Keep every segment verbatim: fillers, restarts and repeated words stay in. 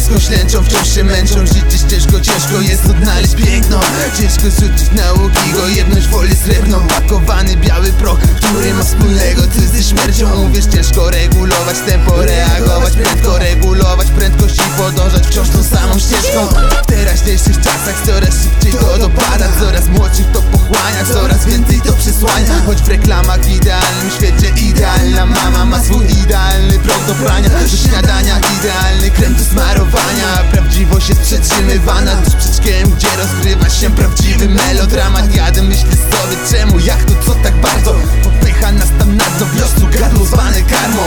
ciężko ślęczą, wciąż się męczą. Życie ciężko, ciężko jest odnaleźć piękno. Ciężko rzucić nauki, go jebnąć folię srebrną. Pakowany biały proch, który ma wspólnego ty ze śmiercią. Uwierz, ciężko regulować tempo, reagować prędko, regulować prędkość i podążać wciąż tą samą ścieżką. W teraźniejszych czasach coraz szybciej to dopada, coraz młodszych to pochłania, coraz więcej to przesłania. Choć w reklamach w idealnym świecie idealna mama ma swój idealny prąd do prania, do śniadania, idealny krem do smarowania. Prawdziwość jest przetrzymywana tuż przed szkłem, gdzie rozgrywa się prawdziwy melodramat. Jadę, myślę sobie czemu, jak to, co tak bardzo popycha nas tam na dno wiosu, gadło zwane karmą.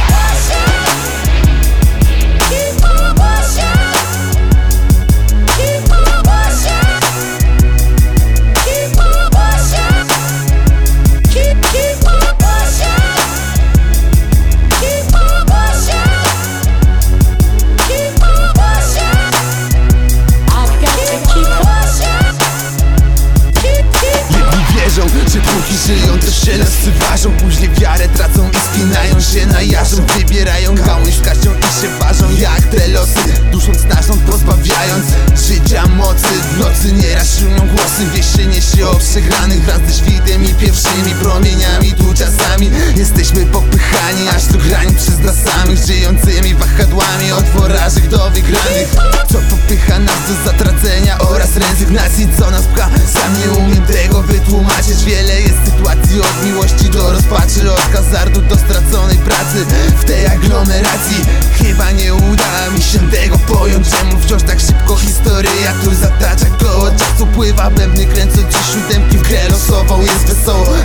Że póki żyją, też się losy ważą. Później wiarę tracą i spinają się na jarzą. Wybierają gałąź w kaścią i się ważą jak te losy, dusząc narząd, pozbawiając życia mocy. W nocy nieraz szumią głosy, wieś się niesie o przegranych wraz ze świtem i pierwszymi promieniami. Tu czasami jesteśmy popychani aż do granic przez nas samych, żyjącymi wahadłami od porażek do wygranych. Co popycha nas do zatracenia oraz rezygnacji, co nas pcha, sam nie umiem tego wytłumaczyć. Wiele jest sytuacji, od miłości do rozpaczy, od hazardu do straconej pracy. W tej aglomeracji chyba nie uda mi się tego pojąć, czemu wciąż tak szybko historia tu zatacza. Koło czasu pływa, bębny kręcą ci siódemki w grę losową. Jest wesoło,